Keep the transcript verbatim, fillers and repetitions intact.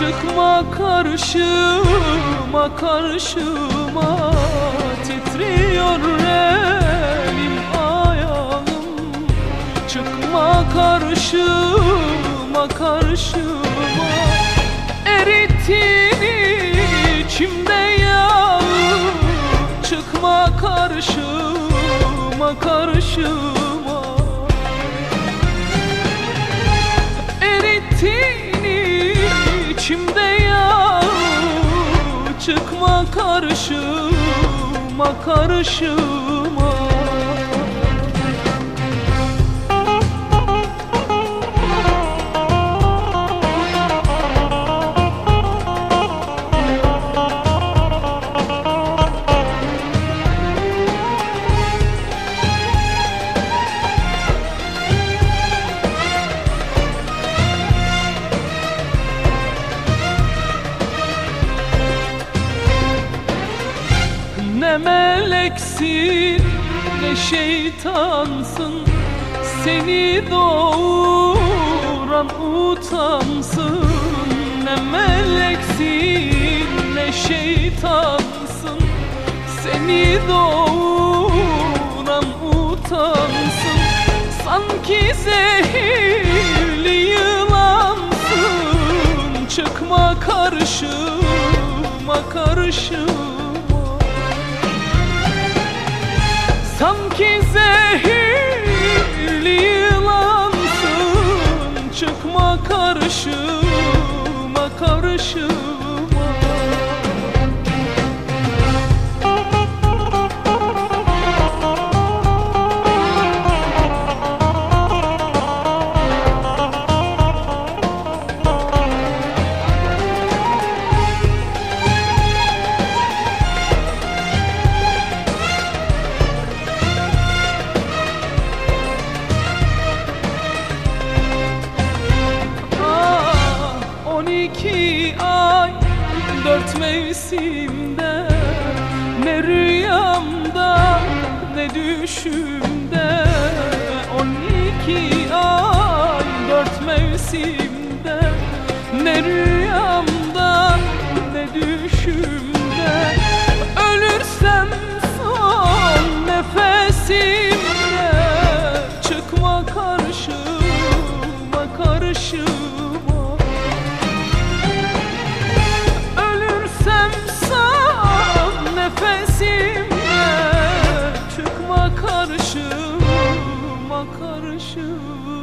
Çıkma karşıma karşıma, titriyor elim ayağım. Çıkma karşıma karşıma, erittin içimde yağı. Çıkma karşıma karşıma, erittin içimde yağı. Çıkma karşıma karşıma. Ne meleksin ne şeytansın, seni doğuran utansın. Ne meleksin ne şeytansın, seni doğuran utansın. Sanki zehirli yılansın, çıkma karşıma karşıma. Sanki zehirli yılansın, çıkma karşıma karşıma. İki ay dört mevsimde, ne rüyamda ne düşümde. On iki ay dört mevsimde, ne rüyamda ne düşümde. Ölürsem son nefesimde, çıkma karşıma karşıma. Nefesimle, çıkma karşıma karşıma.